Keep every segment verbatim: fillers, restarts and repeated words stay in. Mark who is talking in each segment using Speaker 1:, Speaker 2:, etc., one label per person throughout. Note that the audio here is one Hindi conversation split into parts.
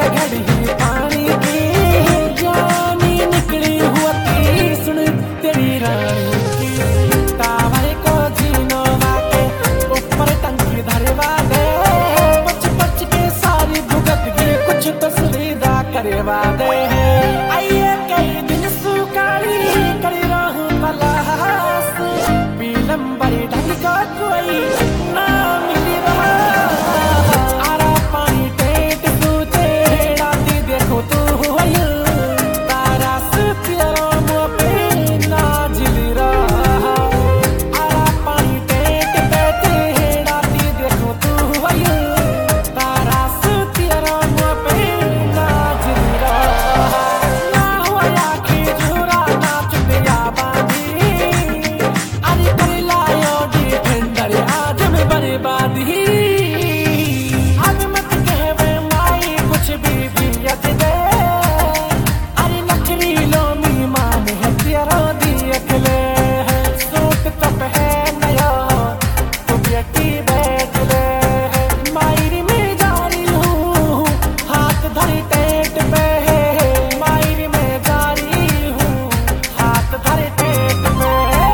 Speaker 1: घड़ी पानी की जानी निकली हुई सुन तेरी रानी की। टावर को जीनो वाके ऊपर टंकी धरवा दे, पच पच के सारी भुगत की कुछ तो सुविधा करवा दे। आइए कई दिन सुकाली करी रहूं तलाश, पीलम बड़ी ढंग का कोई ना मिली रहा। आरा पानी टेट सूते राती देखो तू हुई, तारा से प्यारो मुँह पे नाजिली रहा। आरा पानी टेट बैठे राती देखो तू हुई, तारा से प्यारो मुँह पे नाजिली रहा। ना हुआ आखी झूरा ना चुटिया बांधी, अरे कर लायो डिफेंडर आज में बर्बादी। अब मत कहवे माई कुछ भी दियत दे, अरे नखरी लोमी मान है तेरा दियत ले। सूट तो पहनाया तो बेटी बैठ ले, मायरी में जा रही हूँ हाथ धरी टेट पे। मायरी में जा रही हूँ हाथ धरी टेट पे।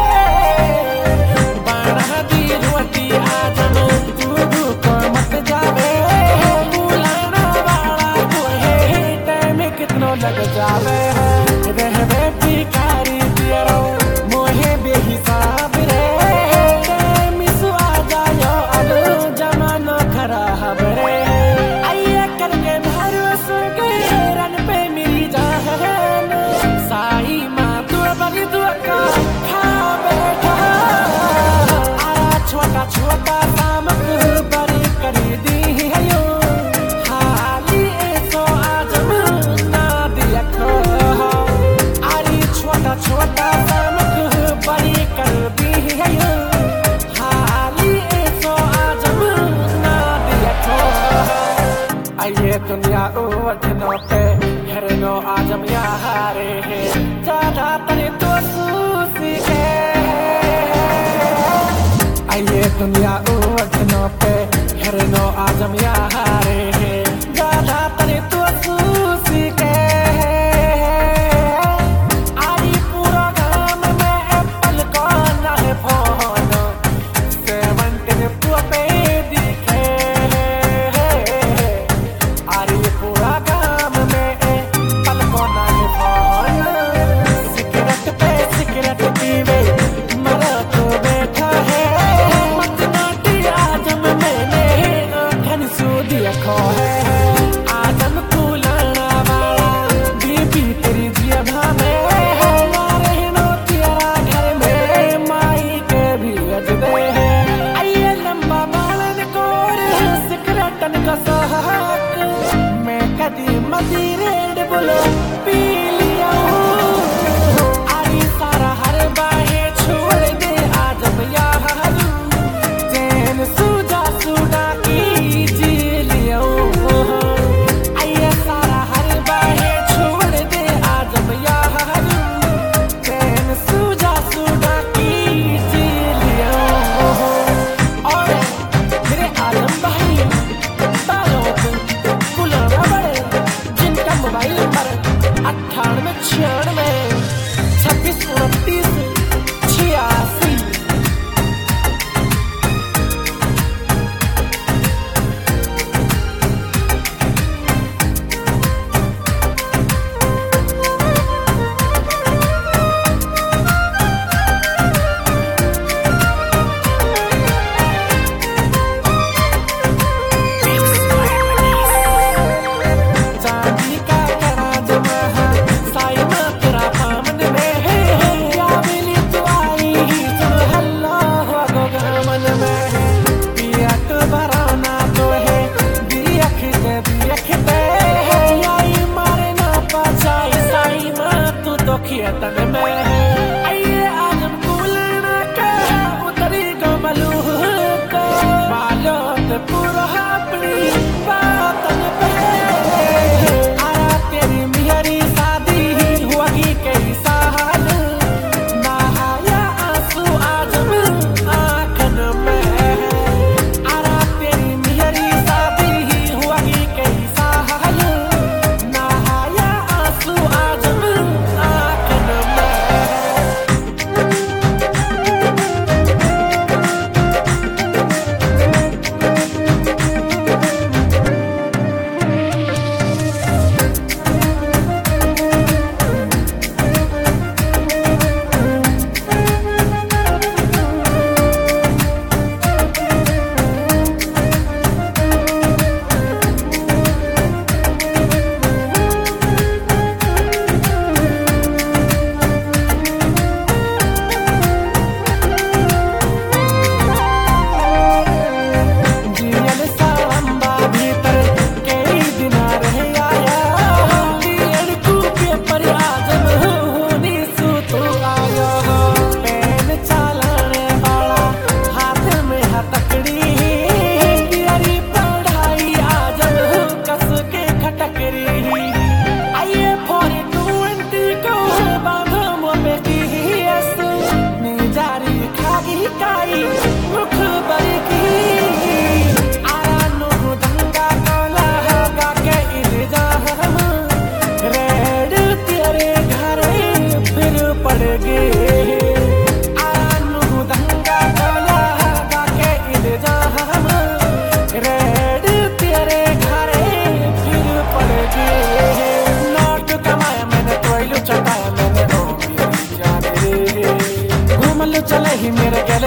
Speaker 1: बना दी रोटी आज तू को मत जावे, बुलाना वाला कोई टाइम कितनो लग जावे। रहवे भिखारी तेरो मोहे बेहिसाब रे, टाइम सु आ जायो अब जमाना खराब रे। आइए करके भरोसे के रन पे मेरी जान, साई माँ तू बड़ी दुआ का खा बैठा। आरा छोटा छोटा सामक बड़ी करी दी है यो, हाली ऐसो आजम ना दिया खो। आरी छोटा छोटा सामक बड़ी कर दी है यो, हाली ऐसो आजम ना दिया खो। आइए दुनिया उठनो पे हेरनो आजम यारे है, ज्यादा तने तो सूसी के। आइए दुनिया उठनो पे हेरनो आजम यारे है, ज्यादा तने तो सूसी के। आरी पूरा गाम में एप्पल को ना है फोन, सेवंटीन तो पे दिखे। आरी पूरा गाम में एप्पल को ना है फोन, सिगरेट पे सिगरेट पीवे मरा तो बैठा है। मत नाटी आजम मैंने आँखन सू देखो है। आजम कुलाना वाला बीबी तेरी जिया में, ना रहनो तेरा घर में माई के भी अजदे है। आइए लंबा बालन कोर सिगरेटन का साहक, मैं कदी मदीरे बुलो पी लिया हूँ। आरी सारा हर बाहे छोड़ दे आजम यार, चैन सूजा सूडा की जी लिया हूँ। आइए सारा हर बाहे छोड़ दे आजम यार, चैन सूजा सूडा की जी लिया हूँ। और मेरे आलम भाई बालों गुलाम बड़े, जिनका मोबाइल नंबर अट्ठारह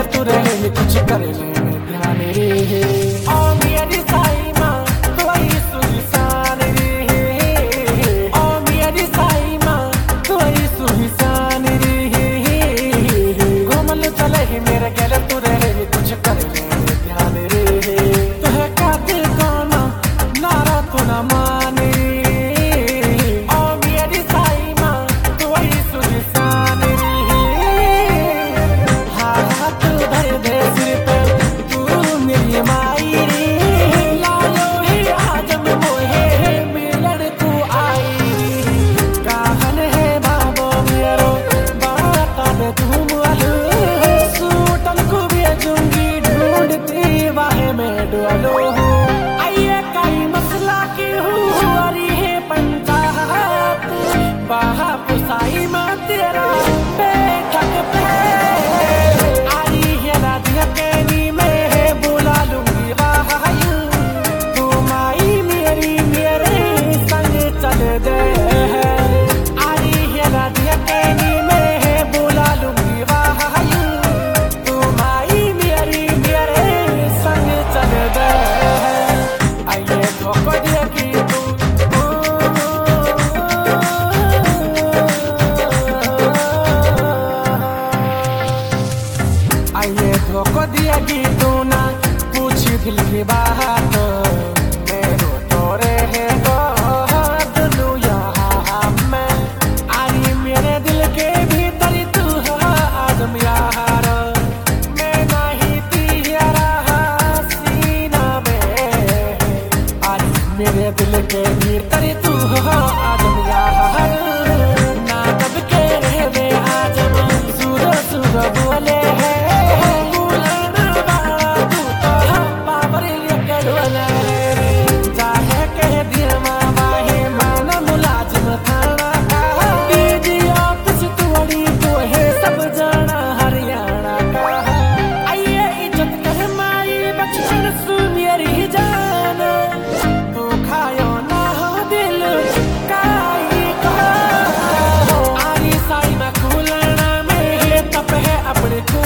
Speaker 1: तू रहे कुछ कर ले ध्यान रे ओ मेरी साई माँ तू आई सुहिसान रे ओ मेरी साई माँ तू आई सुहिसान रे घूमल चले ही मेरे गले तू रहे कुछ कर ले ध्यान रे तुहे कातिल कोना नारा तू ना माने ओ मेरी साई माँ तू आई सुहिसान साई माँ तेरा बैठक पे आई है राधिया कहनी में बुला लूंगी वायु तुम आई मेरी मेरे संग चल दे आई है राधिया कहनी में बुला लूंगी वायु तुम आई मेरी मेरे संग चल दे आइए धोखा दिया कि धोखो दिया कि तू ना पूछी दिल की बात मेरो तोरे है दुनू यहाँ मैं आई मेरे दिल के भीतर तू आदम यार मैं नहीं तेरा सीना में आई मेरे दिल के भीतर तू आदम यार ना कब के रहे आजम सुर सुर बोले है अपने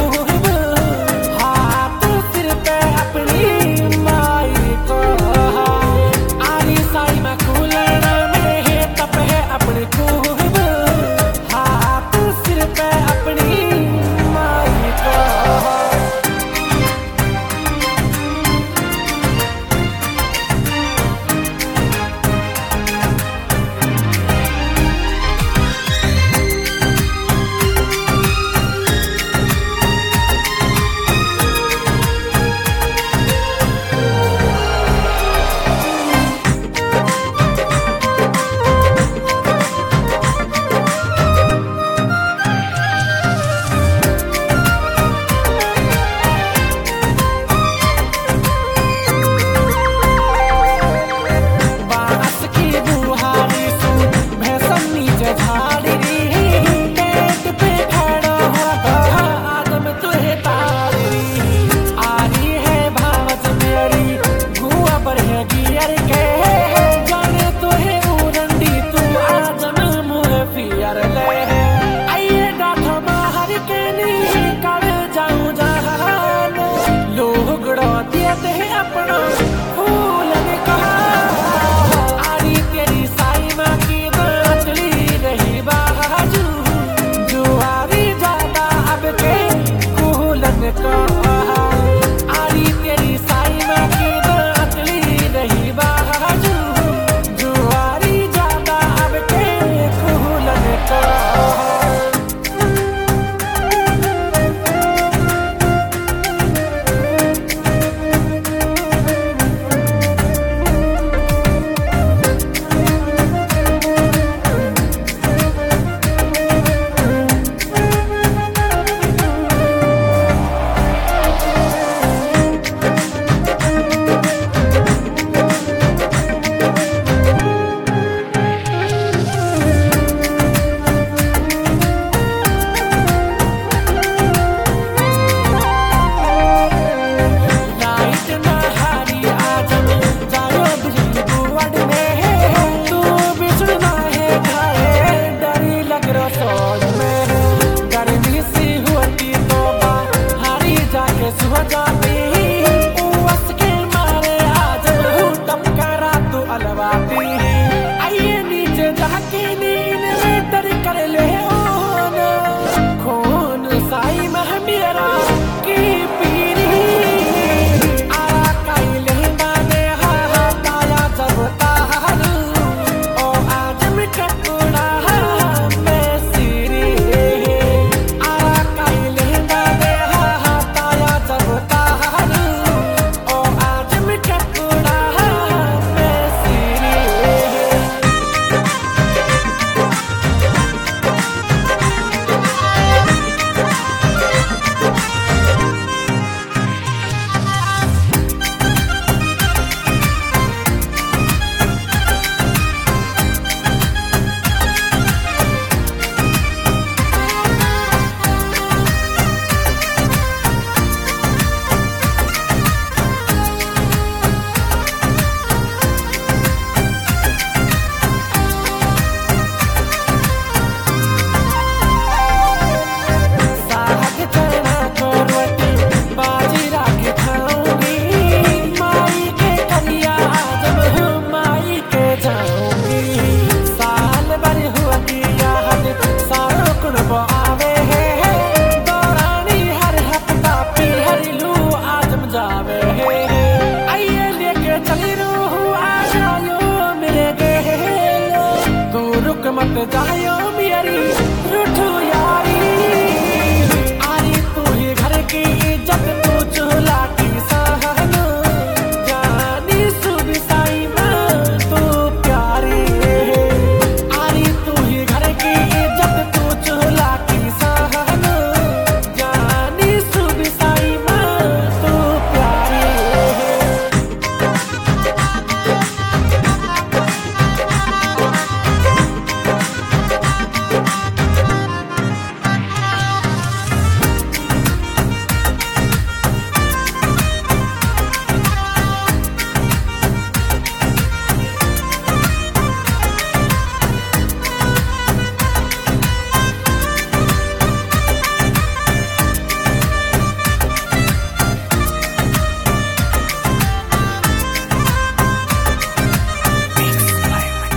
Speaker 1: जायो मेरी